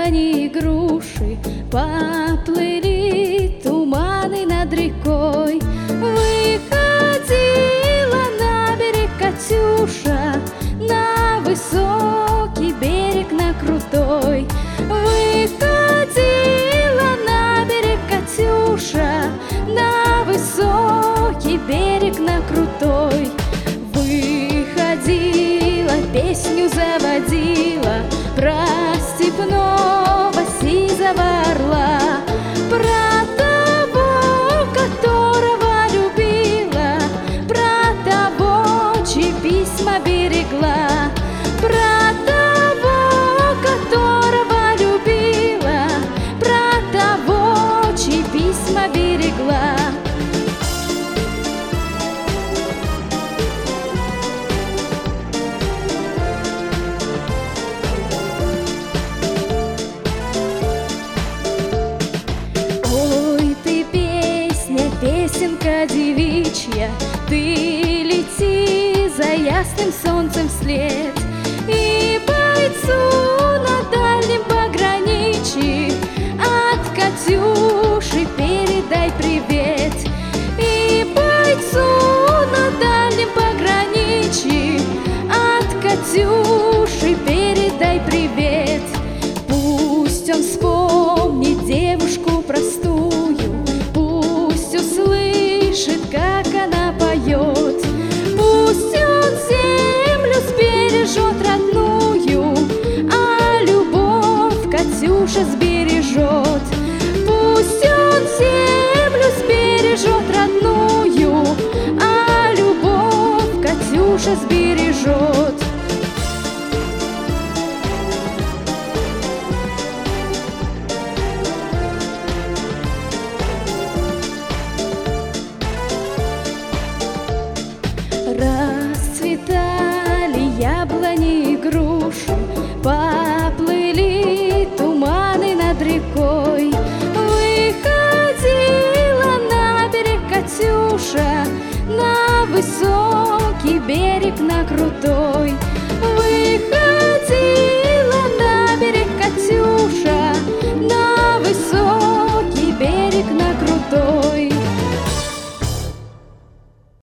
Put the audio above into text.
яблони и груши, поплыли туманы над рекой. Выходила на берег Катюша, на высокий берег, на крутой. Выходила на берег Катюша, на высокий берег, на крутой. Выходила, песню заводила про степного сизого орла, про того, которого любила, про того, чьи письма берегла, про того, которого любила, про того, чьи письма берегла. Песенка девичья, ты лети за ясным солнцем вслед, и бойцу на дальнем пограничье от Катюши передай привет. И бойцу на дальнем пограничье от Катюши передай привет. Пусть он вспомнит девушку простую, услышит, как она поет. Пусть он землю сбережет родную, а любовь Катюша сбережет. Пусть он землю сбережет родную, а любовь Катюша сбережет. Расцветали яблони и груши, поплыли туманы над рекой. Выходила на берег Катюша, на высокий берег, на крутой.